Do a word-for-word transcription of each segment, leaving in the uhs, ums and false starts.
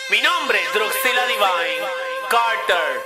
Mi nombre es Druxila Divine Carter,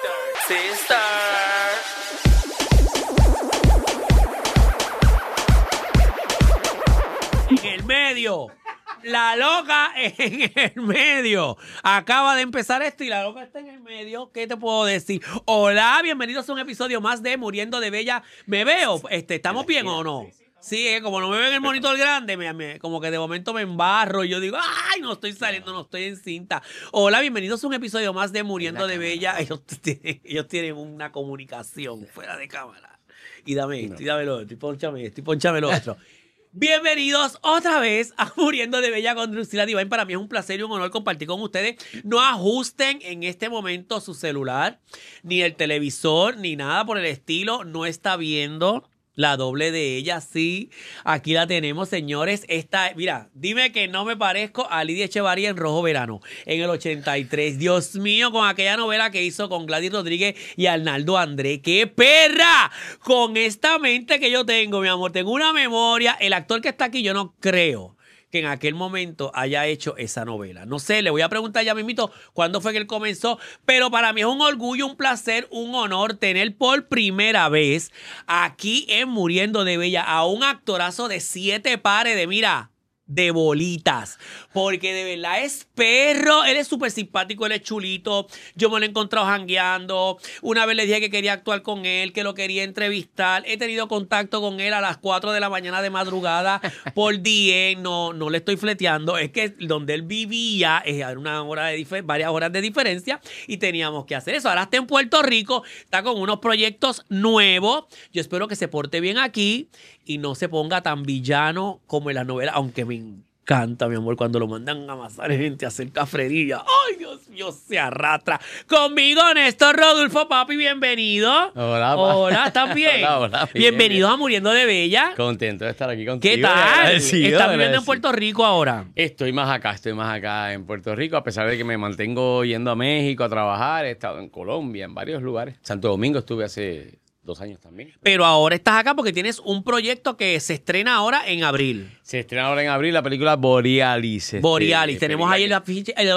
sister. En el medio. La loca en el medio. Acaba de empezar esto y la loca está en el medio. ¿Qué te puedo decir? Hola, bienvenidos a un episodio más de Muriendo de Bella. ¿Me veo? Este, ¿Estamos bien o no? Sí, eh, como no me ven el monitor grande, me, me, como que de momento me embarro y yo digo, ¡ay, no estoy saliendo, no estoy en cinta! Hola, bienvenidos a un episodio más de Muriendo de Bella. Ellos tienen, ellos tienen una comunicación fuera de cámara. Y dame esto, no. y dame lo otro, y ponchame esto, y ponchame lo otro. Bienvenidos otra vez a Muriendo de Bella con Druxila Divine. Para mí es un placer y un honor compartir con ustedes. No ajusten en este momento su celular, ni el televisor, ni nada por el estilo. No está viendo la doble de ella. Sí, aquí la tenemos, señores. Esta, mira, dime que no me parezco a Lidia Echevarría en Rojo Verano, en el ochenta y tres. Dios mío, con aquella novela que hizo con Gladys Rodríguez y Arnaldo André. ¡Qué perra! Con esta mente que yo tengo, mi amor, tengo una memoria. El actor que está aquí, yo no creo que en aquel momento haya hecho esa novela. No sé, le voy a preguntar ya mismito cuándo fue que él comenzó, pero para mí es un orgullo, un placer, un honor tener por primera vez aquí en Muriendo de Bella a un actorazo de siete pares de, mira, de bolitas, porque de verdad es perro. Él es súper simpático, él es chulito. Yo me lo he encontrado jangueando. Una vez le dije que quería actuar con él, que lo quería entrevistar. He tenido contacto con él a las cuatro de la mañana de madrugada por D M. No, no le estoy fleteando. Es que donde él vivía es una hora de dif- varias horas de diferencia y teníamos que hacer eso. Ahora está en Puerto Rico, está con unos proyectos nuevos. Yo espero que se porte bien aquí y no se ponga tan villano como en la novela, aunque me encanta, mi amor, cuando lo mandan a amasar gente a hacer cafrería. ¡Ay, Dios mío! Se arrastra. Conmigo, Néstor Rodulfo, papi, bienvenido. Hola, pa. Hola, ¿estás bien? Hola, hola. Bien, Bienvenidos bien. a Muriendo de Bella. Contento de estar aquí contigo. ¿Qué tal? ¿Estás viviendo en agradecido. Puerto Rico ahora? Estoy más acá, estoy más acá en Puerto Rico, a pesar de que me mantengo yendo a México a trabajar. He estado en Colombia, en varios lugares. Santo Domingo estuve hace dos años también. Pero ahora estás acá porque tienes un proyecto que se estrena ahora en abril. Se estrena ahora en abril la película Borealis. Este, Borealis. Tenemos ahí el afiche, el,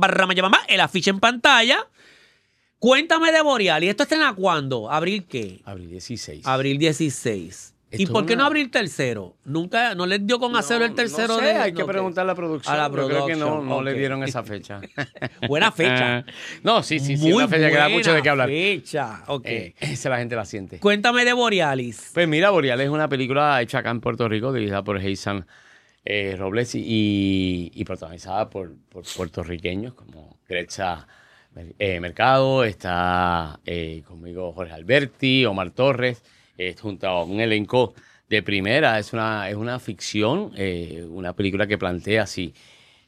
el afiche en pantalla. Cuéntame de Borealis. ¿Esto estrena cuándo? ¿Abril qué? Abril dieciséis. Abril dieciséis. ¿Y Esto por es qué una- no abril tercero? Nunca, ¿no les dio con acero el tercero? No sé, de, hay no, que ¿qué? preguntar a la producción. A la Yo creo que no, producción, no ok. le dieron esa fecha. Buena fecha. No, sí, sí, sí, Muy una fecha que da buena mucho de qué hablar. fecha. Ok. Eh, esa la gente la siente. Cuéntame de Borealis. Pues mira, Borealis es una película hecha acá en Puerto Rico, dirigida por Heisan eh, Robles y, y protagonizada por, por puertorriqueños como Grecha eh, Mercado, está eh, conmigo Jorge Alberti, Omar Torres, eh, junto a un elenco de primera. Es una, es una ficción, eh, una película que plantea si,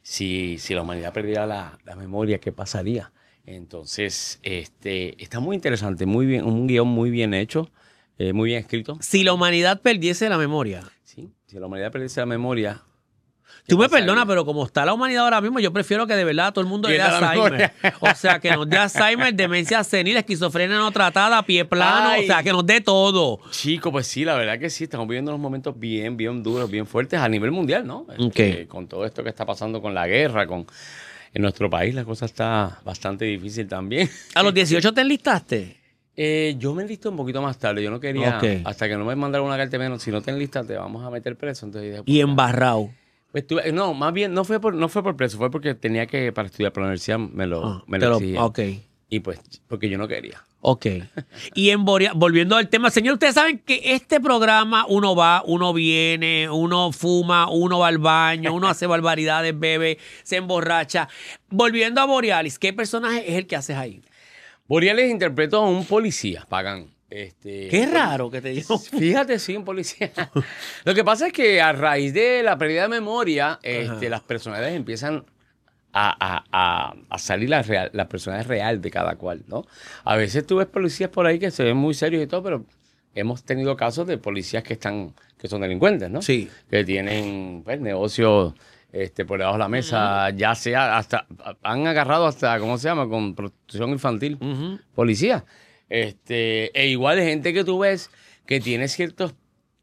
si, si la humanidad perdiera la, la memoria, ¿qué pasaría? Entonces, este, está muy interesante, muy bien, un guión muy bien hecho. Eh, muy bien escrito. Si la humanidad perdiese la memoria. Sí, si la humanidad perdiese la memoria. Tú me pasaría? perdonas, pero como está la humanidad ahora mismo, yo prefiero que de verdad todo el mundo le dé Pierda la Alzheimer. memoria. O sea, que nos dé Alzheimer, demencia senil, esquizofrenia no tratada, pie plano. Ay. O sea, que nos dé todo. Chico, pues sí, la verdad que sí, estamos viviendo unos momentos bien, bien duros, bien fuertes a nivel mundial, ¿no? Ok. Este, con todo esto que está pasando con la guerra, con en nuestro país la cosa está bastante difícil también. ¿A los dieciocho te enlistaste? Eh, yo me enlisté un poquito más tarde, yo no quería, Ok. hasta que no me mandaron una carta menos, si no te enlistas te vamos a meter preso. Entonces dije, Y pues, embarrado. pues, tuve- no, más bien no fue por no fue por preso, fue porque tenía que, para estudiar para la universidad, me lo, Ah, me te lo lo- exigía. ok. Y pues, porque yo no quería. Ok. Y en Borea- volviendo al tema, señor, ustedes saben que este programa uno va, uno viene, uno fuma, uno va al baño, uno hace barbaridades, bebe, se emborracha. Volviendo a Borealis, ¿qué personaje es el que haces ahí? Borealis interpretó a un policía, Pagán. Este, Qué raro que te digo. Fíjate, sí, un policía. Lo que pasa es que a raíz de la pérdida de memoria, este, Ajá. las personalidades empiezan a, a- a- a salir la, real, la personalidad real de cada cual, ¿no? A veces tú ves policías por ahí que se ven muy serios y todo, pero hemos tenido casos de policías que están, que son delincuentes, ¿no? Sí. Que tienen, pues, negocios este, por debajo de la mesa, ya sea hasta, han agarrado hasta, ¿cómo se llama? Con prostitución infantil, Ujú. policía. Este, e igual de gente que tú ves que tiene ciertos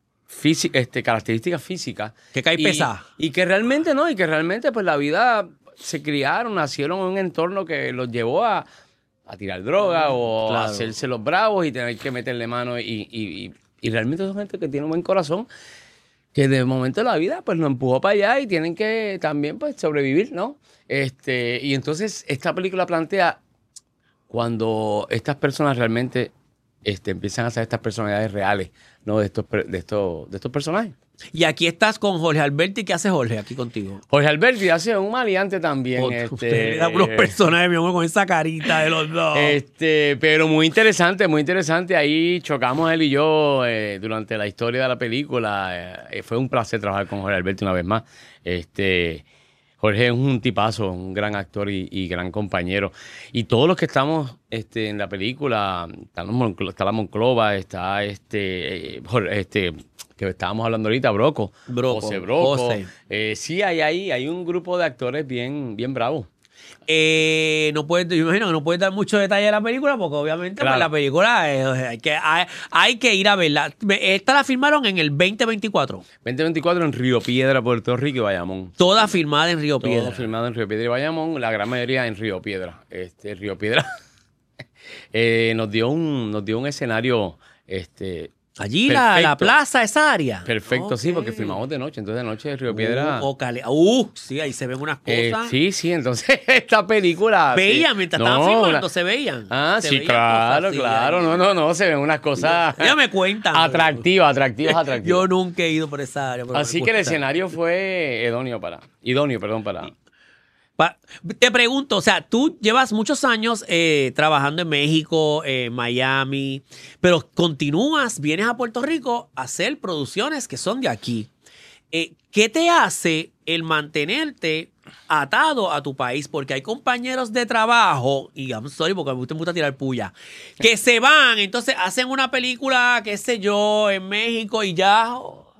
físi- este, características físicas. Que cae y, pesada. Y que realmente no, y que realmente pues la vida se criaron, nacieron en un entorno que los llevó a, a tirar droga o Claro. a hacerse los bravos y tener que meterle mano. Y, y, y, y realmente son gente que tiene un buen corazón, que de momento de la vida pues nos empujó para allá y tienen que también pues sobrevivir, ¿no? Este, y entonces esta película plantea cuando estas personas realmente este, empiezan a ser estas personalidades reales, ¿no? De estos, per- de estos, de estos personajes. Y aquí estás con Jorge Alberti. ¿Qué hace Jorge aquí contigo? Jorge Alberti hace un maleante también. Oh, este, usted le da unos personajes, mi amor, con esa carita de los dos. Este, pero muy interesante, muy interesante. Ahí chocamos él y yo eh, durante la historia de la película. Eh, fue un placer trabajar con Jorge Alberti una vez más. Este, Jorge es un tipazo, un gran actor y, y gran compañero. Y todos los que estamos este, en la película, está la Monclo- está la Monclova, está este, eh, Jorge- este, que estábamos hablando ahorita, Broco, Broco, José Broco. José. Eh, sí, hay ahí, hay un grupo de actores bien, bien bravos. Eh, no puedes, yo imagino que no puedes dar mucho detalle de la película porque obviamente pues, Claro. la película eh, hay, que, hay, hay que ir a verla. Esta la filmaron en el veinte veinticuatro. veinte veinticuatro en Río Piedra, Puerto Rico y Bayamón. Toda filmada en Río Todo Piedra. filmado en Río Piedra y Bayamón, la gran mayoría en Río Piedra. Este, Río Piedra eh, nos dio un, nos dio un escenario este, Allí la, perfecto. la plaza, esa área. Perfecto, sí, porque Ok. filmamos de noche. Entonces de noche Río Piedra. Uh, o Cali- uh, sí, ahí se ven unas eh, cosas. sí, sí, entonces esta película. Veían, sí, mientras no, estaban filmando, una- se veían. Ah, Se sí, veían claro, cosas así, claro. ahí. No, no, no, se ven unas cosas. Ya me cuentan. Atractivas, atractivas, atractivas. Yo nunca he ido por esa área. pero Así me que el gusta. escenario fue idóneo para. Idóneo, perdón, para. Pa- te pregunto, o sea, tú llevas muchos años eh, trabajando en México, en Miami, pero continúas, vienes a Puerto Rico a hacer producciones que son de aquí. Eh, ¿Qué te hace el mantenerte atado a tu país? Porque hay compañeros de trabajo, y I'm sorry porque a mí me gusta tirar puya, que se van, entonces hacen una película, qué sé yo, en México y ya...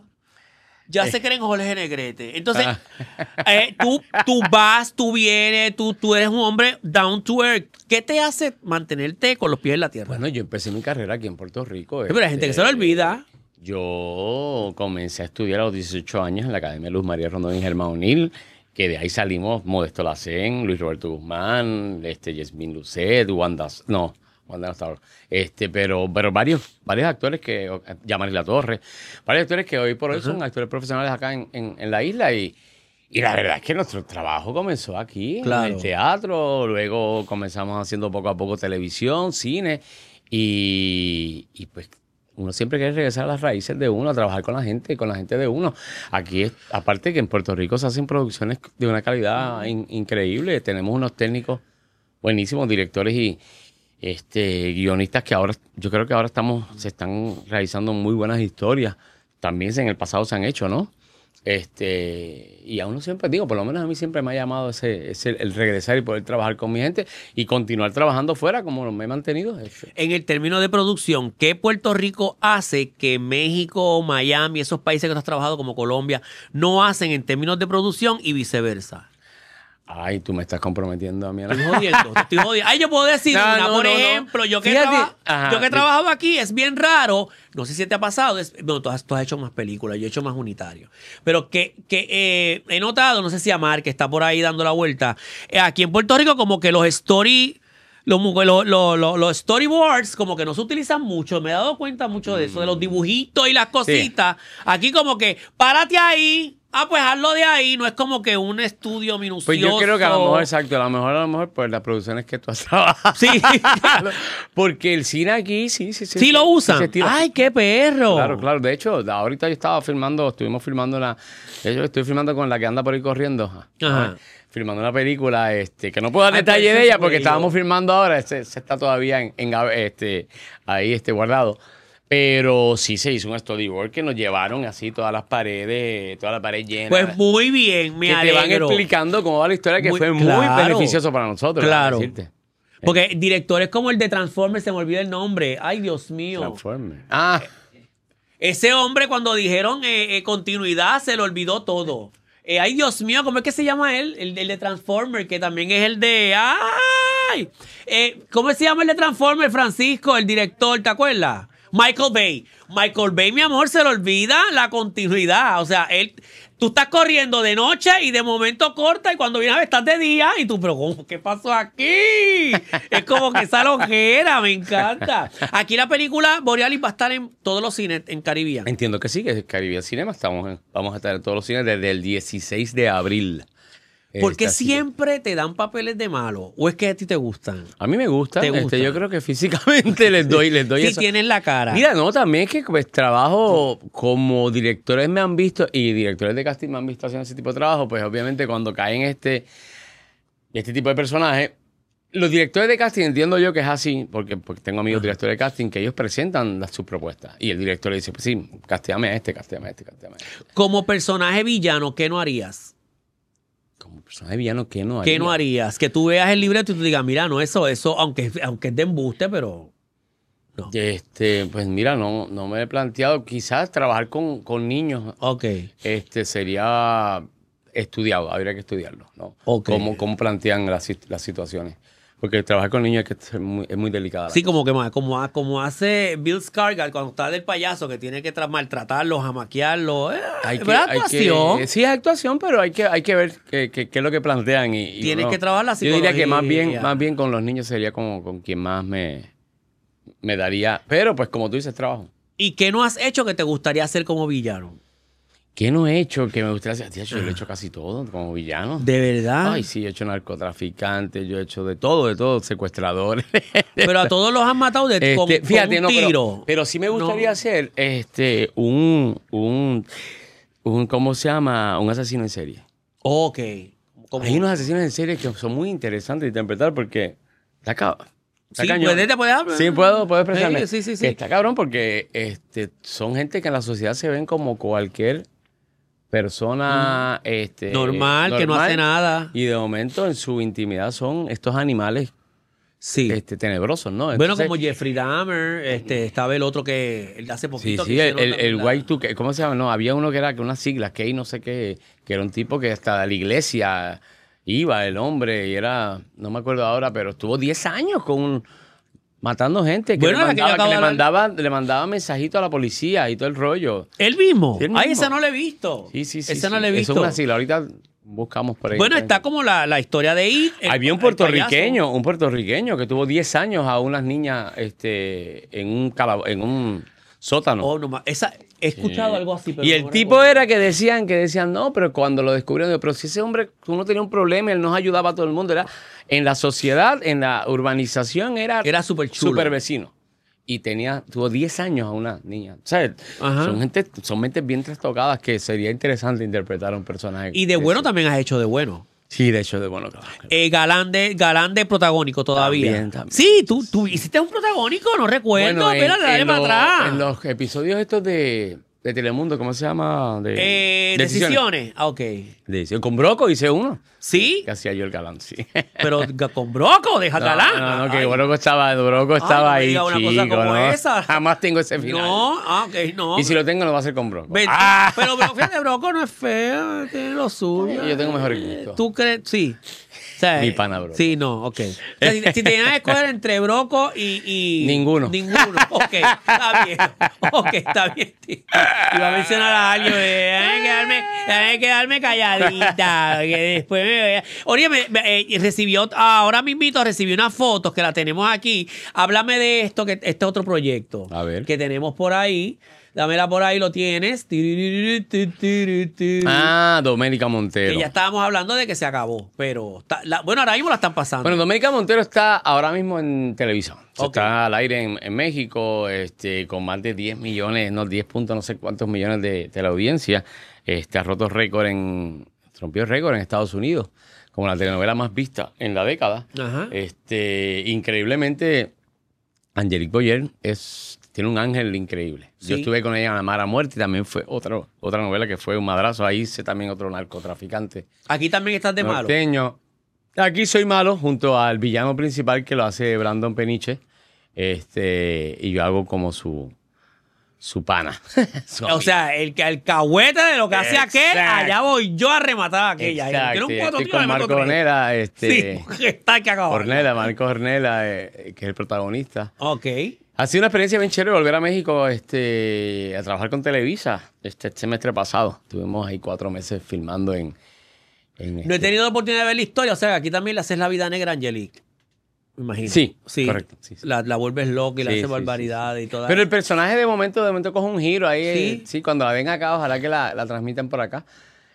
Ya se creen Jorge Negrete. Entonces, eh, tú, tú vas, tú vienes, tú, tú eres un hombre down to earth. ¿Qué te hace mantenerte con los pies en la tierra? Bueno, yo empecé mi carrera aquí en Puerto Rico. pero hay gente que se lo este, olvida. Yo comencé a estudiar a los dieciocho años en la Academia Luz María Rondón y Germán O'Neill, que de ahí salimos Modesto Lacén, Luis Roberto Guzmán, este, Yasmín Lucet, Wanda, no, Wanda no estaba, este, pero, pero varios, varios actores que, Yamari La Torre, varios actores que hoy por hoy son actores profesionales acá en, en, en la isla y, y la verdad es que nuestro trabajo comenzó aquí, Claro. en el teatro, luego comenzamos haciendo poco a poco televisión, cine y, y pues uno siempre quiere regresar a las raíces de uno, a trabajar con la gente, con la gente de uno. Aquí, es, aparte que en Puerto Rico se hacen producciones de una calidad in- increíble. Tenemos unos técnicos buenísimos, directores y este, guionistas que ahora, yo creo que ahora estamos, se están realizando muy buenas historias. También en el pasado se han hecho, ¿no? Este, y a uno siempre, digo, por lo menos a mí siempre me ha llamado ese, ese el regresar y poder trabajar con mi gente y continuar trabajando fuera como me he mantenido. Este. En el término de producción, ¿qué Puerto Rico hace que México, Miami, esos países que tú has trabajado como Colombia, no hacen en términos de producción y viceversa? Ay, tú me estás comprometiendo a mí. Estoy jodiendo, te estoy jodiendo. Ay, yo puedo decir No, una, no, por no, no. ejemplo, yo que, Fíjate, traba- ajá, yo que he sí. trabajado aquí, es bien raro, no sé si te ha pasado, es, bueno, tú has, tú has hecho más películas, yo he hecho más unitarios, pero que, que eh, he notado, no sé si Amar, que está por ahí dando la vuelta, eh, aquí en Puerto Rico como que los story... Los, los, los, los, los storyboards como que no se utilizan mucho. Me he dado cuenta mucho de eso, de los dibujitos y las cositas. Aquí como que, párate ahí. Ah, pues hazlo de ahí. No es como que un estudio minucioso. Pues yo creo que a lo mejor, exacto, a lo mejor, a lo mejor, pues las producciones que tú has trabajado. Sí. Porque el cine aquí, sí, sí, sí. Sí lo usan. se estira. Ay, qué perro. Claro, claro. De hecho, ahorita yo estaba filmando, estuvimos filmando una. De hecho, estoy filmando con la que anda por ahí corriendo. Ajá. Filmando una película, este, que no puedo dar Ay, detalle pues, de eso ella fue porque yo. estábamos filmando ahora, se, se está todavía en, en este, ahí este, guardado. Pero sí se hizo un storyboard que nos llevaron así todas las paredes, toda la pared llena. Pues muy bien, me que te van alegro. explicando cómo va la historia, que Muy- fue muy claro. beneficioso para nosotros. Claro. déjame decirte. Porque directores como el de Transformers, se me olvida el nombre. Ay, Dios mío. Transformers. Ah, Ese hombre cuando dijeron eh, eh, continuidad se le olvidó todo. Eh, ay, Dios mío, ¿cómo es que se llama él? El, el de Transformers, que también es el de... ¡Ay! Eh, ¿Cómo se llama el de Transformers, Francisco, el director? ¿Te acuerdas? Michael Bay. Michael Bay, mi amor, se le olvida la continuidad. O sea, él, tú estás corriendo de noche y de momento corta y cuando vienes a ver estás de día y tú, pero ¿cómo? ¿Qué pasó aquí? Es como que esa loquera, me encanta. Aquí la película Borealis va a estar en todos los cines en Caribbean. Entiendo que sí, que es Caribbean Cinema. Estamos en- vamos a estar en todos los cines desde el dieciséis de abril. ¿Por qué Este, así que- siempre te dan papeles de malo? ¿O es que a ti te gustan? A mí me gusta. ¿Te este, gusta? yo creo que físicamente les doy, les doy Si eso. tienes la cara. Mira, no, también es que pues trabajo como directores me han visto y directores de casting me han visto haciendo ese tipo de trabajo, pues obviamente cuando caen este, este tipo de personajes, los directores de casting entiendo yo que es así, porque, porque tengo amigos directores de casting que ellos presentan las- sus propuestas y el director le dice, pues sí, castéame a este, castéame a este, castéame a este. Como personaje villano, ¿qué no harías? Como personaje villano, ¿qué no ¿Qué haría? no harías? Que tú veas el libreto y tú digas, mira, no, eso, eso, aunque, aunque es de embuste, pero no. Este, pues mira, no, no me he planteado, quizás trabajar con, con niños Ok. este sería estudiado, habría que estudiarlo, ¿no? Ok. Cómo, cómo plantean las, sit- las situaciones. Porque trabajar con niños es, que es, muy, es muy delicada. la Sí, cosa. como que ma- como, como hace Bill Skarsgård cuando está del payaso que tiene que tra- maltratarlo, jamaquearlo. Eh, Hay que, ¿verdad? hay que- Actuación. sí, es actuación, pero hay que, hay que ver qué, qué- qué es lo que plantean. Y, y Tienes uno- que trabajar la Yo diría que más bien, psicología. más bien con los niños sería como con quien más me, me daría. Pero pues como tú dices, trabajo. ¿Y qué no has hecho que te gustaría hacer como villano? ¿Qué no he hecho que me gustaría hacer? Tío, yo lo he hecho casi todo como villano. ¿De verdad? Ay, sí, he hecho narcotraficantes, yo he hecho de todo, de todo, secuestradores. Pero a todos los han matado de, con, Este, con fíjate, un no, pero- tiro. Pero, sí me gustaría No. hacer este un, un, un, ¿cómo se llama? Un asesino en serie. Ok. Como- Hay unos asesinos en serie que son muy interesantes de interpretar porque está cabrón. Está Sí, cañón. puedes, te puedes hablar. Sí, puedo, puedo expresarme. Sí, sí, sí, sí. Que está cabrón porque este, son gente que en la sociedad se ven como cualquier persona este, Normal, que no hace nada. Y de momento en su intimidad son estos animales Sí. este, tenebrosos, ¿no? Bueno, Entonces- como Jeffrey Dahmer, este, estaba el otro que él hace Sí, poquito. sí, que el, hicieron el, también el la- White two K, ¿cómo se llama? No, había uno que era con unas siglas, que no sé qué, que era un tipo que hasta a la iglesia iba, el hombre, y era, no me acuerdo ahora, pero estuvo diez años con un- matando gente, que, Bueno, le, la que yo mandaba, acabo que le, de hablar. mandaba, le mandaba mensajitos a la policía y todo el rollo. ¿El mismo? Sí, el Ay, mismo. esa no la he visto. Sí, sí, sí. Esa sí. no la he visto. Eso es una sigla, ahorita buscamos por ahí. Bueno, está como la, la historia de It. el- Había un el puertorriqueño, payaso. un puertorriqueño que tuvo diez años a unas niñas este, en un calab- en un sótano. Oh, no ma- esa, he escuchado Sí. algo así. Pero Y no el me tipo recuerdo. era que decían, que decían, no, pero cuando lo descubrieron, digo, pero si ese hombre, uno tenía un problema, él nos ayudaba a todo el mundo, era en la sociedad, en la urbanización, era, Era súper chulo. súper vecino. Y tenía, tuvo diez años a una niña. ¿Sabes? Ajá. Son gente, son mentes bien trastocadas que sería interesante interpretar a un personaje. Y de bueno ese. también has hecho de bueno. Sí, de hecho, de bueno, claro. Eh, galán, de, galán de protagónico todavía. También, también. Sí, tú, tú hiciste un protagónico, no recuerdo. Bueno, en- Espérate, dale en para los- atrás. En los episodios estos de, de Telemundo, ¿cómo se llama? De, Eh, decisiones. Ah, ok. Decisión. Con Broco hice uno. Sí, Que hacía yo el galán, sí. pero ga- con Broco, deja No, galán. no, no, que Ay. Broco estaba, Broco Ay, estaba no me ahí, diga una cosa chico, como ¿no? esa. Jamás tengo ese final. No, ah, ok, no. Y si lo tengo, no va a ser con Broco. Ven, Ah. Pero, pero fíjate, Broco no es feo, tiene lo suyo. Yo tengo mejor gusto. ¿Tú crees? Sí. O sea, Mi pana Broco. Sí, no, ok. O sea, si, si tenías que escoger entre Broco y, y- Ninguno. Ninguno. Ok, está bien. Ok, está bien. tío. Iba a mencionar a alguien. eh, Déjame quedarme, déjame quedarme calladita. Que después me vea. Oye, me, me, eh, recibió, ahora mismito recibí unas fotos que la tenemos aquí. Háblame de esto, que este otro proyecto. A ver. Que tenemos por ahí. Dámela por ahí, lo tienes. Ah, Doménica Montero. Que ya estábamos hablando de que se acabó, pero está- la- bueno, ahora mismo la están pasando. Bueno, Doménica Montero está ahora mismo en televisión. Ok. Está al aire en, en México, este, con más de diez millones, no, diez puntos, no sé cuántos millones de teleaudiencia. Este, ha roto récord en, rompió récord en Estados Unidos, como la telenovela más vista en la década. Ajá. Este, increíblemente, Angelique Boyer es, tiene un ángel increíble. Sí. Yo estuve con ella en Amar a Muerte y también fue otra, otra novela que fue un madrazo. Ahí hice también otro narcotraficante. Aquí también estás de malo. norteño. Aquí soy malo junto al villano principal que lo hace Brandon Peniche. Este, y yo hago como su, su pana. Su O amigo. sea, el, el cahuete de lo que hace aquel, Exacto. allá voy yo a rematar a aquella. Exacto, Tiene un ya cuatro estoy tíos, con le meto Marco tres. Ornella, Sí, este, porque está que acabó. Ornella, Marco Ornella, eh, que es el protagonista. Ok. Ha sido una experiencia bien chévere volver a México este, a trabajar con Televisa este semestre pasado. Estuvimos ahí cuatro meses filmando en... en No este... he tenido la oportunidad de ver la historia, o sea, aquí también le haces la vida negra a Angelique. Me imagino. Sí, sí, correcto. Sí, sí. La, la vuelves loca y sí, le haces sí, barbaridades sí, sí. y todo. Pero el personaje de momento, de momento coge un giro ahí. Sí. Eh, sí, cuando la ven acá, ojalá que la, la transmitan por acá.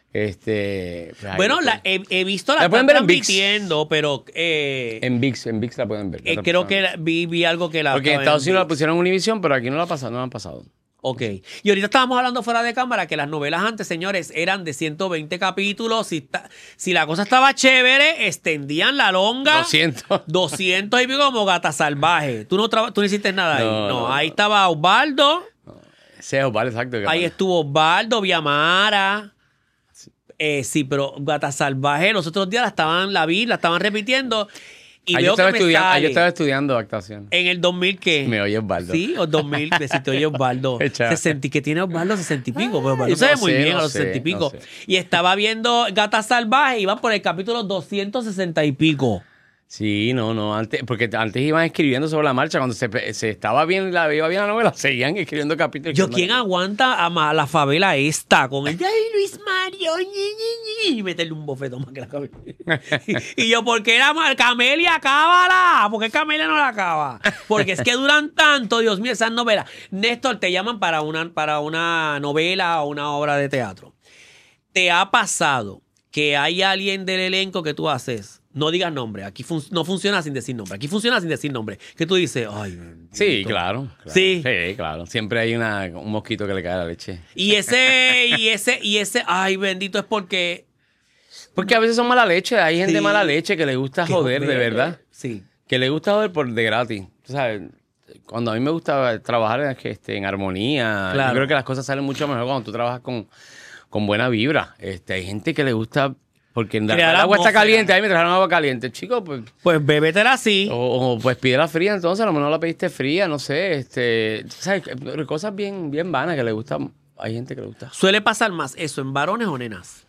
Este, pues bueno, ahí, la, he, he visto la, la están pueden ver en ViX. transmitiendo, pero eh, En ViX, en ViX la pueden ver. eh, creo que la, vi, vi algo que la... Porque en Estados en Unidos la ViX. pusieron en Univision, pero aquí no la pasaron, no la han pasado. Ok. Y ahorita estábamos hablando fuera de cámara que las novelas antes, señores, eran de ciento veinte capítulos. Si, ta, si la cosa estaba chévere, extendían la longa. doscientos. doscientos y pico como Gata Salvaje. Tú no, traba, tú no hiciste nada ahí. No, No, no, ahí no. estaba Osvaldo. Ese es Osvaldo, exacto. que Ahí pasa. estuvo Osvaldo, Viamara. Eh, sí, pero Gata Salvaje los otros días la estaban, la vi, la estaban repitiendo. Y Ahí veo yo, estaba que me estudiando, ahí sale yo estaba estudiando actuación. en el dos mil, ¿qué? Me oye Osvaldo. Sí, o dos mil, que si te oye Osvaldo. Echa. sesenta, que tiene Osvaldo sesenta y pico, pero Osvaldo Ay, se ve no muy sé, bien no a los sé, sesenta y pico. no sé. Y estaba viendo Gata Salvaje y iban por el capítulo doscientos sesenta y pico. Sí, no, no, antes, porque antes iban escribiendo sobre la marcha, cuando se, se estaba bien, la, iba bien la novela, seguían escribiendo capítulos. Yo, ¿quién aguanta a ma- la favela esta con el ay, Luis Mario, ñi, ñi, ñi", y meterle un bofetón más que la cabeza? y, y yo, ¿por qué la mar- Camelia, acábala? ¿Por qué Camelia no la acaba? Porque es que duran tanto, Dios mío, esas novelas. Néstor, te llaman para una, para una novela o una obra de teatro. ¿Te ha pasado que hay alguien del elenco que tú haces? No digas nombre, aquí fun- no funciona sin decir nombre. Aquí funciona sin decir nombre. Que tú dices, ay, bendito. Sí, claro, claro. Sí. Sí, claro. Siempre hay una, un mosquito que le cae a la leche. Y ese, y ese, y ese, ay, bendito, es porque. Porque a veces son mala leche, hay gente Sí. mala leche que le gusta que joder, de verdad. Sí. Que le gusta joder por de gratis. Tú sabes, cuando a mí me gusta trabajar en, este, en armonía, Claro. yo creo que las cosas salen mucho mejor cuando tú trabajas con, con buena vibra. Este, hay gente que le gusta, porque en Crear el agua está atmósfera. caliente, ahí me trajeron agua caliente. Chico, pues, Pues bébetela así. o, o, pues pide la fría, entonces a lo mejor la pediste fría, no sé, este, ¿sabes? Cosas bien, bien vanas que le gustan, hay gente que le gusta. Suele pasar más eso en varones o nenas.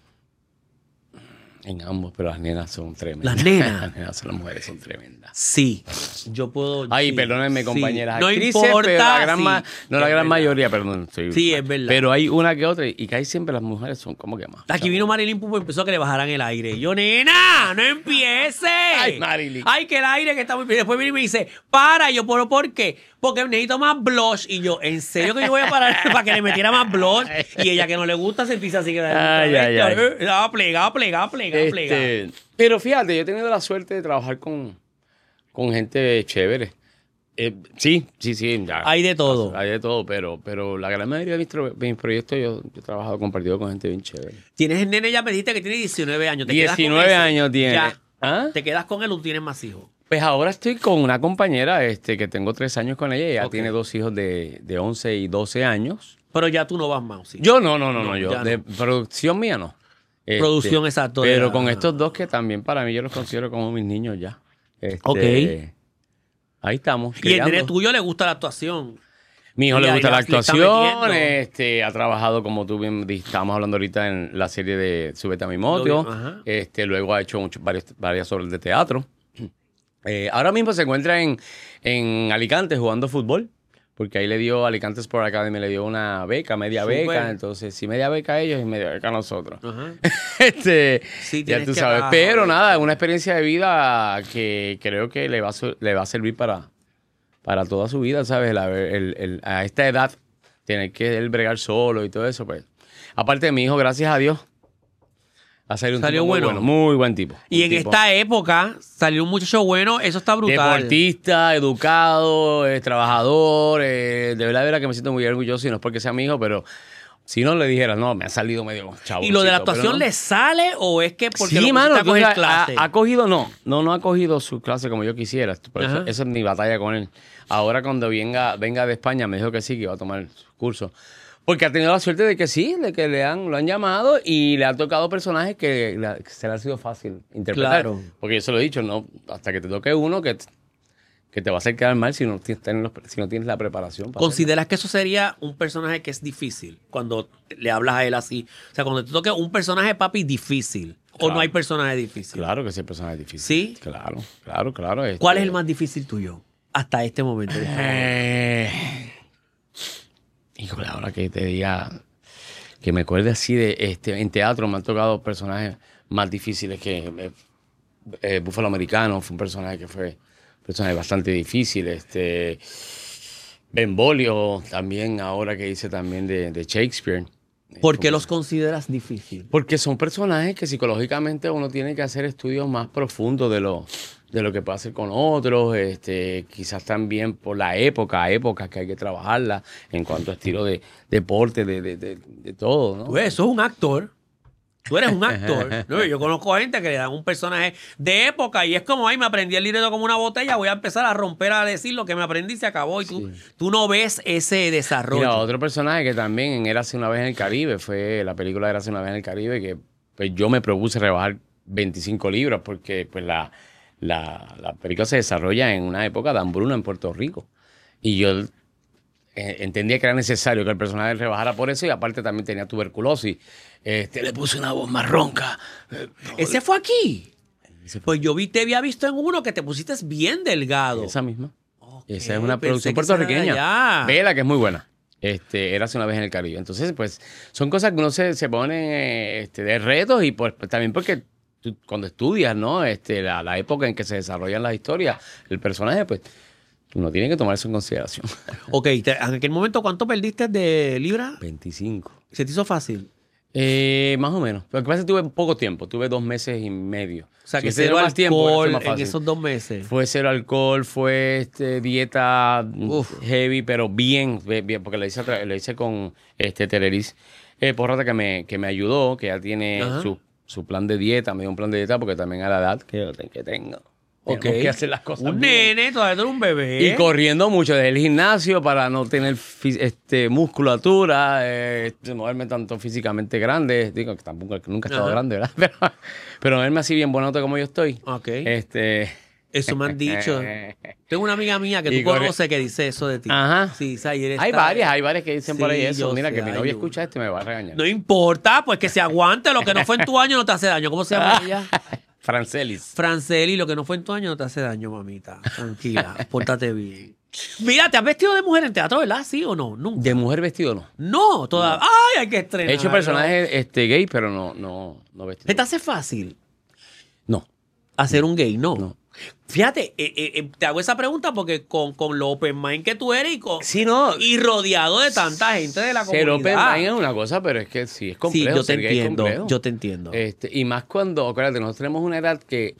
En ambos, pero las nenas son tremendas. Las nenas. Las nenas son las mujeres, son tremendas. Sí. Yo puedo. Ay, sí, perdónenme, sí. compañeras No actrices, importa. pero la gran sí, ma- no la es gran verdad. mayoría, perdón. Estoy Sí, mal. es verdad. Pero hay una que otra, y casi siempre las mujeres son como que más. Aquí vino Marilyn Pupo y empezó a que le bajaran el aire. Y yo, nena, no empiece. Ay, Marilyn. Ay, que el aire que está muy bien. Después viene y me dice, para. Y yo, ¿pero por qué? Porque necesito más blush. Y yo, ¿en serio que yo voy a parar para que le metiera más blush? Y ella que no le gusta sentirse así que Ay, ay, ay. plegada, plegada, plegada, plegada, plegada. Este, pero fíjate, yo he tenido la suerte de trabajar con, con gente chévere. Eh, sí, sí, sí. ya. Hay de todo. Hay de todo, pero, pero la gran mayoría de mis, tro- mis proyectos yo, yo he trabajado compartido con gente bien chévere. Tienes el nene, ya me dijiste que tiene diecinueve años. ¿Te quedas con diecinueve ese? años tiene. Ya. ¿Ah? ¿Te quedas con él o tienes más hijos? Pues ahora estoy con una compañera este, que tengo tres años con ella. Ella Ok. tiene dos hijos de, de once y doce años. Pero ya tú no vas más, ¿sí? Yo no, no, no, No, no. Yo, ya de no. producción mía no. Este, Producción, exacto, de Pero la- con estos dos que también para mí yo los considero como mis niños ya. Este, Ok. Ahí estamos. Y el nene criando. tuyo le gusta la actuación. Mi hijo Y le ahí gusta la la- le está actuación, metiendo. este, ha trabajado, como tú bien dijiste, estábamos hablando ahorita en la serie de Súbete a mi moto. Lo vi, ajá. Este, luego ha hecho mucho- varios- varias obras de teatro. Eh, ahora mismo se encuentra en, en Alicante jugando fútbol, porque ahí le dio Alicante Sport Academy, le dio una beca, media Súper. beca. Entonces, si media beca a ellos y media beca a nosotros. Ajá. este, Sí, ya tienes tú que sabes. trabajar, Pero ¿viste? nada, una experiencia de vida que creo que le va a, su- le va a servir para, para toda su vida, ¿sabes? La- el- el- a esta edad, tener que él bregar solo y todo eso, pues. Aparte de mi hijo, gracias a Dios, ha salido un Salió tipo muy bueno. bueno, muy buen tipo. Y Un en tipo esta época salió un muchacho bueno, eso está brutal. deportista, educado, eh, trabajador, eh, de verdad, de verdad que me siento muy orgulloso y no es porque sea mi hijo, pero si no le dijera, no, me ha salido medio chavo. ¿Y lo de la actuación le sale o es que porque sí, lo mano, pusiste a coger ha, clase? ha cogido, no, no, no ha cogido su clase como yo quisiera. Por eso, Ajá. esa es mi batalla con él. Ahora cuando venga, venga de España me dijo que sí, que iba a tomar su curso. Porque ha tenido la suerte de que sí, de que le han, lo han llamado y le ha tocado personajes que, le- que se le ha sido fácil interpretar. Claro. Porque yo se lo he dicho, no, hasta que te toque uno que, que te va a hacer quedar mal si no tienes, tener los- si no tienes la preparación. para hacerlo. ¿Consideras que eso sería un personaje que es difícil cuando le hablas a él así? O sea, cuando te toque un personaje, papi, difícil. ¿O Claro. no hay personaje difícil? Claro que ese personaje es difícil. ¿Sí? Claro, claro, claro. ¿Cuál es este, el más difícil tuyo? hasta este momento? Eh, híjole, ahora que te diga, que me acuerde así de, este, en teatro me han tocado personajes más difíciles que eh, eh, Búfalo Americano, fue un personaje que fue un personaje bastante difícil, este, Benvolio también, ahora que hice también de, de Shakespeare. ¿Por qué los consideras difíciles? Porque son personajes que psicológicamente uno tiene que hacer estudios más profundos de lo, de lo que puede hacer con otros, este, quizás también por la época, épocas que hay que trabajarla en cuanto a estilo de deporte, de, de, de, de todo, ¿no? Pues eso es un actor. Tú eres un actor. ¿No? Yo conozco gente que le dan un personaje de época y es como, ay, me aprendí el libreto como una botella, voy a empezar a romper, a decir lo que me aprendí y se acabó. Y tú, Sí. tú no ves ese desarrollo. Mira, otro personaje que también en Érase una vez en el Caribe, fue la película de Érase una vez en el Caribe, que pues yo me propuse rebajar veinticinco libras porque pues la, la, la película se desarrolla en una época de hambruna en Puerto Rico. Y yo eh, entendía que era necesario que el personaje rebajara por eso y aparte también tenía tuberculosis. Este, le puse una voz más ronca. Eh, ¿Ese fue aquí? Pues yo vi, te había visto en uno que te pusiste bien delgado. Esa misma. Ok, Esa es una pensé producción que esa era de puertorriqueña. allá. Vela, que es muy buena. Este, Érase una vez en el Caribe. Entonces, pues, son cosas que uno se, se pone este, de retos y pues, pues, también porque tú, cuando estudias, ¿no? Este, la, la época en que se desarrollan las historias, el personaje, pues, uno tiene que tomar eso en consideración. Ok, te- en aquel momento, ¿cuánto perdiste de libra? veinticinco. ¿Se te hizo fácil? Eh, más o menos. Lo que pasa es que tuve poco tiempo, tuve dos meses y medio. O sea, Si que hubiese cero tenido más tiempo, hubiera alcohol sido más en fácil. esos dos meses. Fue cero alcohol, fue este, dieta Uf. heavy, pero bien, bien, bien, porque lo hice, a tra- lo hice con este Tereris eh, Porrata que me, que me ayudó, que ya tiene Ajá. su, su plan de dieta, me dio un plan de dieta porque también a la edad que, yo te- que tengo, Ok. tenemos que hacer las cosas Un bien. nene, todavía tú eres un bebé. Y corriendo mucho desde el gimnasio para no tener fí- este, musculatura, eh, moverme tanto físicamente grande. Digo que tampoco que nunca he estado Ajá. grande, ¿verdad? Pero, pero verme así bien bonito como yo estoy. Ok. Este, Eso me han dicho. Tengo una amiga mía que Y tú corre- conoces que dice eso de ti. Ajá. Sí, Zaire hay está- varias, hay varias que dicen por ahí Sí, eso. yo Mira, sé, que mi hay novia una. escucha esto y me va a regañar. No importa, pues que se aguante. Lo que no fue en tu año no te hace daño. ¿Cómo se llama ella? Francelis. Franceli, lo que no fue en tu año no te hace daño, mamita. Tranquila, pórtate bien. Mira, ¿te has vestido de mujer en teatro, verdad? ¿Sí o no? Nunca. De mujer vestido no. No, todavía. ¡Ay, hay que estrenar! He hecho personajes este, gay, pero no, no, no ¿Se vestido. te hace fácil No. hacer un gay? No. No. Fíjate, eh, eh, eh, te hago esa pregunta porque con, con lo open mind que tú eres y, con, Sí, no. y rodeado de tanta gente de la Ser open comunidad. mind es una cosa, pero es que sí es complejo. Sí, yo te ser gay es entiendo. complejo. Yo te entiendo. Este, y más cuando, acuérdate, nosotros tenemos una edad que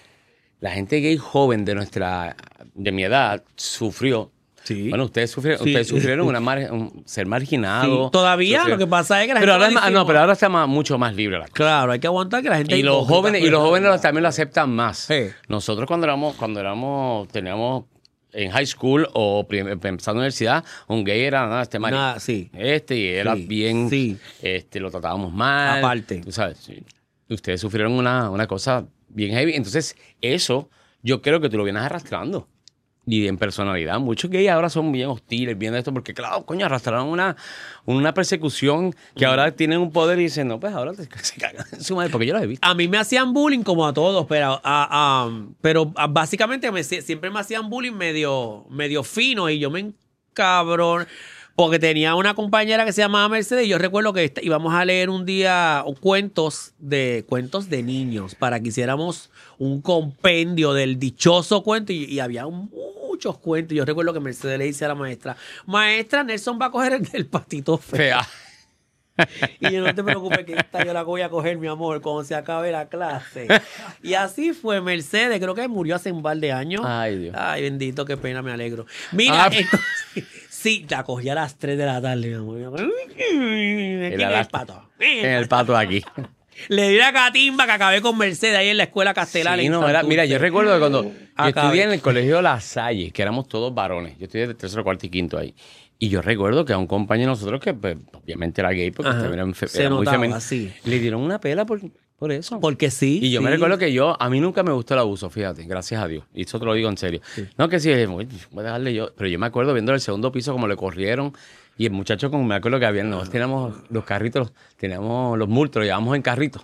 la gente gay joven de nuestra, de mi edad, sufrió. Sí. Bueno, ustedes sufrieron, Sí. ustedes sufrieron una mar- un- ser marginados. Sí, todavía sufrieron- lo que pasa es que la pero gente ahora, va es más- no, diciendo- pero ahora está más- mucho más libre la cosa. Claro, hay que aguantar que la gente Y los hipócrita, jóvenes, y pero- los jóvenes lo- también lo aceptan más. Sí. Nosotros cuando éramos, cuando éramos, teníamos en high school o prim- empezando universidad, un gay era nada, este marico. Nada, sí. Este, y era Sí, bien, sí. este, lo tratábamos mal. Aparte. Tú sabes, sí. Ustedes sufrieron una, una cosa bien heavy. Entonces, eso yo creo que tú lo vienes arrastrando. Y en personalidad, muchos gays ahora son bien hostiles, bien de esto, porque claro, coño, arrastraron una, una persecución que ahora tienen un poder y dicen, no, pues ahora te- se cagan en su madre, porque yo los he visto. A mí me hacían bullying como a todos, pero, ah, ah, pero ah, básicamente me- siempre me hacían bullying medio, medio fino y yo me encabrón. Porque tenía una compañera que se llamaba Mercedes y yo recuerdo que est- íbamos a leer un día cuentos de cuentos de niños para que hiciéramos un compendio del dichoso cuento y, y había un- muchos cuentos. Yo recuerdo que Mercedes le dice a la maestra, maestra, Nelson va a coger el del patito feo. Fea. Y yo, no te preocupes que esta yo la voy a coger, mi amor, cuando se acabe la clase. Y así fue Mercedes, creo que murió hace un par de años. Ay, Dios. Ay, bendito, qué pena, me alegro. Mira, Ah. entonces, sí, la cogí a las tres de la tarde, mi amor. ¿Quién es Era la- el pato? En el pato aquí. Le di la catimba que acabé con Mercedes ahí en la escuela Castelar. Sí, en no, era- Santurce. mira, yo recuerdo que cuando yo Acabé. estudié en el colegio La Salle, que éramos todos varones, yo estudié de tercero, cuarto y quinto ahí. Y yo recuerdo que a un compañero de nosotros que pues, obviamente era gay porque Ajá. también era, fe- Se era muy notaba, femenino, sí. le dieron una pela por, por eso. Porque sí. Y yo me sí. recuerdo que yo, a mí nunca me gustó el abuso, fíjate, gracias a Dios. Y eso te lo digo en serio. No que sí, voy a dejarle yo, pero yo me acuerdo viendo el segundo piso como le corrieron. Y el muchacho, como me acuerdo que había, nosotros teníamos los carritos, teníamos los multos, los llevábamos en carritos.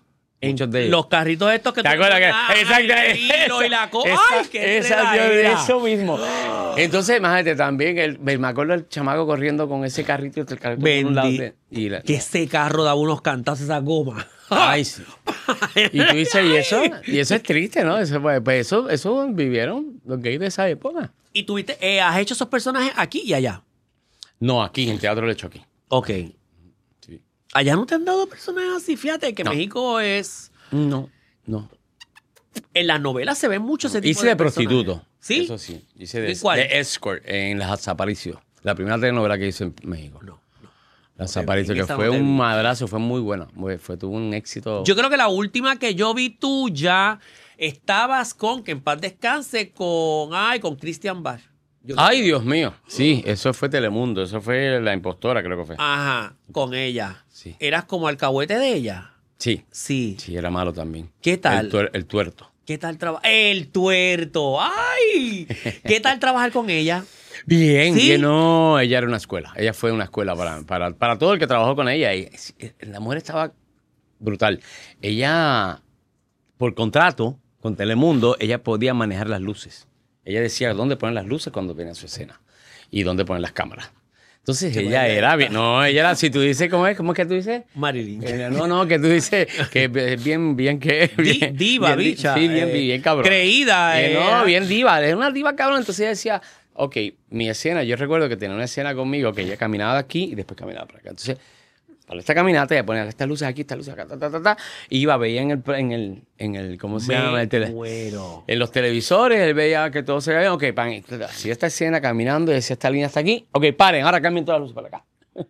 Muchos de ellos. Los carritos estos que ¿Te tú acuerdas le que? pones, ay, Exacto. el hilo esa- y la co- esa- ¡Ay, qué esa- yo- enredadera! Eso mismo. Entonces, imagínate, también, el, me acuerdo el chamaco corriendo con ese carrito, el carrito por un lado. Bendi- de- y la- Que ese carro daba unos cantazos esa goma. Ay, sí. Y tú dices, y eso, y eso es triste, ¿no? Eso, pues, pues eso, eso vivieron los gays de esa época. Y tuviste, eh, has hecho esos personajes aquí y allá. No, aquí, en Teatro Le Choque. Ok. Sí. Allá no te han dado personajes así. Fíjate que No. México es. No, no. En las novelas se ven mucho ese tipo Hice de de prostituto. personajes. ¿Sí? Eso sí. Hice de, ¿De cuál? de escort en Las Aparicio. La primera telenovela que hice en México. No, no. Las te vi, Aparicio, que esa no fue te vi. un madrazo, fue muy buena. Fue, fue- tuvo un éxito. Yo creo que la última que yo vi tuya estabas con, que en paz descanse, con. Ay, con Christian Bach. Yo- Ay, Dios mío. Sí, eso fue Telemundo. Eso fue La Impostora, creo que fue. Ajá, con ella. Sí. ¿Eras como alcahuete de ella? Sí. Sí. Sí, era malo también. ¿Qué tal? El, tuer- el tuerto. ¿Qué tal trabajar? El tuerto. ¡Ay! ¿Qué tal trabajar con ella? Bien, ¿Sí? bien. No, ella era una escuela. Ella fue una escuela para, para, para todo el que trabajó con ella. Y, la mujer estaba brutal. Ella, por contrato con Telemundo, ella podía manejar las luces. Ella decía dónde poner las luces cuando venía su escena y dónde poner las cámaras. Entonces ella buena era bien. No, ella era, si tú dices, ¿cómo es? ¿Cómo es que tú dices? Marilyn. Eh, No, no, que tú dices que es bien, bien que. Di- bien- diva, bien di- bicha. Sí, bien, eh, bien cabrón. Creída. Eh, eh. no, bien diva, es una diva cabrón. Entonces ella decía, ok, mi escena, yo recuerdo que tenía una escena conmigo que ella caminaba de aquí y después caminaba para acá. Entonces, para esta caminata, ella ponía estas luces aquí, estas luces acá, ta, ta, ta, ta, y iba, veía en el, en el, en el, ¿cómo se Me llama? El tele- muero. en los televisores, él veía que todo se veía bien, ok, pan, si esta escena caminando y decía esta línea hasta aquí, ok, paren, ahora cambien todas las luces para acá.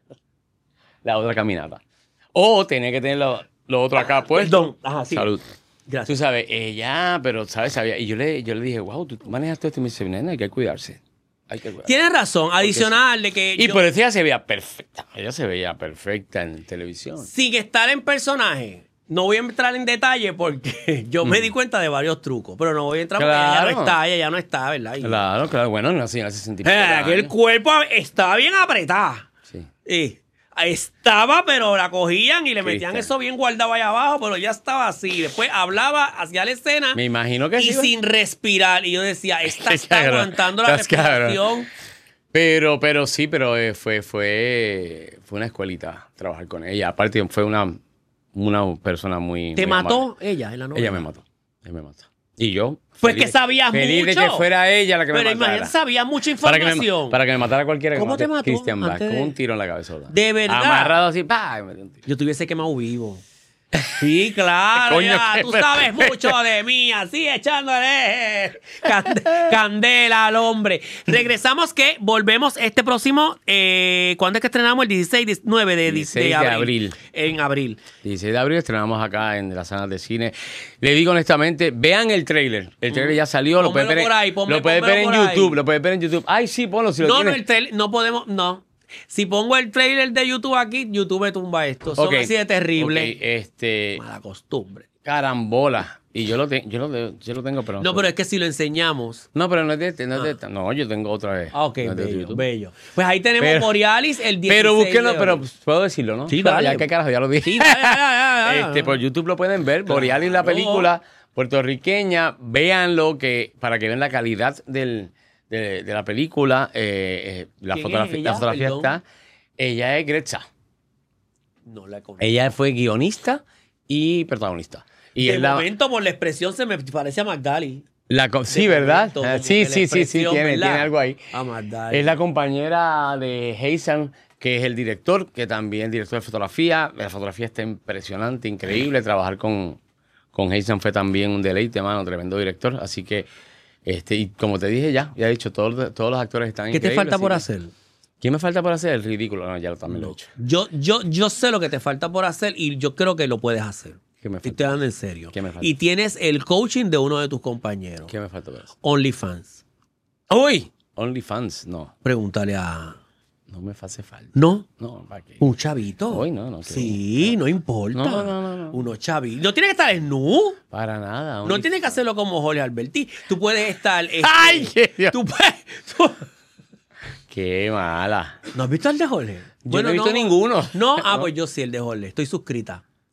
La otra caminata. O tenía que tener lo, lo otro acá puesto. Perdón. Ajá, sí. Salud. Gracias. Tú sabes, ella, pero, ¿sabes? Sabía. Y yo le, yo le dije, wow, tú manejas todo esto. Y me dice, nena, hay que cuidarse. Hay que cuidarse. Tienes razón. Adicional de que Y yo- por eso ella se veía perfecta. Ella se veía perfecta en televisión. sin estar en personaje, no voy a entrar en detalle porque yo me di cuenta de varios trucos, pero no voy a entrar porque ella ya Claro. no está, ella ya no está, ¿verdad? Y- Claro, claro. Bueno, no, sí, hace sentir. Eh, que el cuerpo estaba bien apretado. Sí. Y estaba, pero la cogían y le metían Cristian. eso bien guardado allá abajo, pero ya estaba así. Después hablaba hacia la escena Me imagino que y sí. sin respirar. Y yo decía, esta Qué está cabrón. aguantando la Estás cabrón. respiración. Pero, pero sí, pero eh, fue, fue, fue una escuelita trabajar con ella. Aparte, fue una, una persona muy. ¿Te muy mató amable. ella en la novela? Ella me mató. Ella me mató. Y yo. Pues feliz- que sabías feliz de mucho. que fuera ella la que Pero me matara. imagínate, sabía mucha Para que, me, información. para que me matara cualquiera. que ¿Cómo mate te mató Christian Bach, antes con de- un tiro en la cabeza. De verdad. Amarrado así, ¡pah! Y me dio un tiro. Yo tuviese quemado vivo. Sí, claro. Coño, ya, qué tú sabes mucho de mí, así echándole cande- candela al hombre. Regresamos que volvemos este próximo, eh, ¿cuándo es que estrenamos? El dieciséis, diecinueve de, dieciséis de abril. En abril. dieciséis de abril estrenamos acá en las salas de cine. Le digo honestamente, vean el trailer. El trailer ya salió, lo pueden Pónmelo ver, en- por ahí, ponme- lo pueden ver en pónmelo por ahí. YouTube. Lo pueden ver en YouTube. Ay, sí, ponlo si lo No, no, tienes. el trailer, no podemos, no. Si pongo el trailer de YouTube aquí, YouTube me tumba esto. Son Ok, así de terrible. ok, este, Mala costumbre. carambola. Y yo lo, te- yo lo, yo lo tengo, pero No, pero es que si lo enseñamos. No, pero no es de este, no es de No, yo tengo otra vez. Ah, ok, No es de bello, YouTube. bello. Pues ahí tenemos Pero- Borealis el dieciséis. Pero búsquenlo, de pero abril. puedo decirlo, ¿no? Sí, Pero dale. Ya que carajo, ya lo dije. Sí, dale, dale, dale, dale. Este, por YouTube lo pueden ver. Borealis, la Claro. película puertorriqueña. Véanlo que, para que vean la calidad del, de, de la película. eh, eh, la, ¿Quién es fotografía, ella? la fotografía Perdón. está. Ella es Gretza. No la conozco. Ella fue guionista y protagonista. Y de es la, momento, por la expresión, se me parece a Magdali. la co- sí, De ¿verdad? momento, Ah, como sí, que la sí, sí, sí, expresión, tiene, ¿verdad? tiene algo ahí. A Magdali. Es la compañera de Heisan, que es el director, que también es director de fotografía. La fotografía está impresionante, increíble. Trabajar con, con Heisan fue también un deleite, mano, tremendo director. Así que, este, y como te dije ya, ya he dicho, todos, todos los actores están ¿Qué te increíbles, falta así por que- hacer? ¿Qué me falta por hacer? El ridículo. No, ya lo también lo he hecho. Yo, yo, yo sé lo que te falta por hacer y yo creo que lo puedes hacer. ¿Qué me Y estoy falta? hablando en serio. ¿Qué me falta? Y tienes el coaching de uno de tus compañeros. ¿Qué me falta por hacer? OnlyFans. ¡Uy! OnlyFans, no. Pregúntale a... No me hace falta. ¿No? No, ¿para qué? Un chavito. Uy, no, no, que- Sí, no importa. No, no, no, no, no. Unos chavitos. No tiene que estar desnudo. Para nada. No Only- tiene que hacerlo como Jorge Alberti. Tú puedes estar... este, ¡Ay, qué Dios! tú puedes... tú- ¡Qué mala! ¿No has visto el de Jorge? Yo no he visto ninguno. No, ah, pues yo sí, el de Jorge. Estoy suscrita.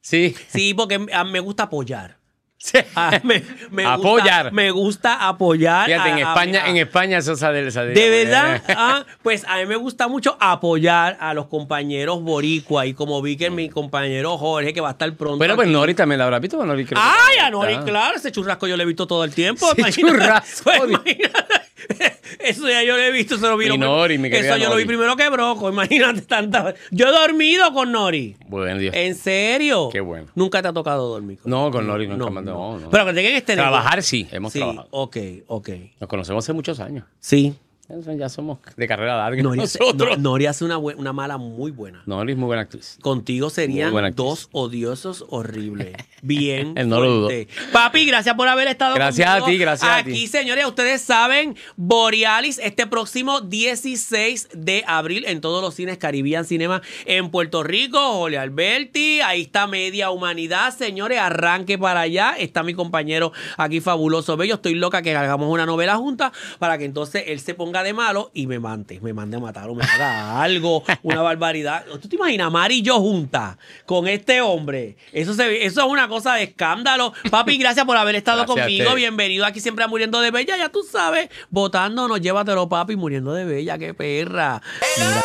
Sí. Sí, porque a mí me gusta apoyar. Sí. Ah, me, me Apoyar. Gusta, me gusta apoyar. Fíjate, en a- a- España, a- en España eso sale. sale De verdad, ah, pues a mí me gusta mucho apoyar a los compañeros boricua y como vi que mi compañero Jorge, que va a estar pronto. Bueno, pues aquí. Nori también la habrá visto. pues Nori creo que Ay, también a Nori, está. claro, ese churrasco yo lo he visto todo el tiempo. Sí, imagínate. churrasco. Pues, imagínate. Eso ya yo lo he visto, se lo vi. Y Nori, mi querida Eso yo lo vi Nori. primero que Broco, imagínate tanta. Yo he dormido con Nori. Bueno, Dios. ¿En serio? Qué bueno. Nunca te ha tocado dormir con No, con Nori nunca más, no, no. Pero que tengan este Trabajar negocio. sí, hemos Sí, trabajado. ok, ok. Nos conocemos hace muchos años. Sí. Ya somos de carrera larga. Nori hace, nosotros. no- Nori hace una, bue- una mala muy buena. Nori es muy buena actriz. Contigo serían Muy buena actriz. dos odiosos horribles. Bien. Él no lo dudo. fuerte. Papi, gracias por haber estado Gracias conmigo. a ti, gracias a Aquí, ti. señores, ustedes saben, Borealis este próximo dieciséis de abril en todos los cines Caribbean Cinema en Puerto Rico. Jorge Alberti, ahí está Media Humanidad. Señores, arranque para allá. Está mi compañero aquí, Fabuloso Bello. Estoy loca que hagamos una novela junta para que entonces él se ponga de malo y me mande, me mande a matar o me haga algo, una barbaridad. ¿Tú te imaginas Mari y yo juntas con este hombre? Eso, se, eso es una cosa de escándalo. Papi, gracias por haber estado Gracias a conmigo. ti. Bienvenido aquí siempre a Muriendo de Bella. Ya tú sabes, votándonos, llévatelo, papi, Muriendo de Bella. Qué perra. Mira.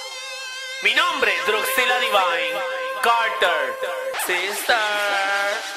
Mi nombre es Druxila Divine Carter. Sister.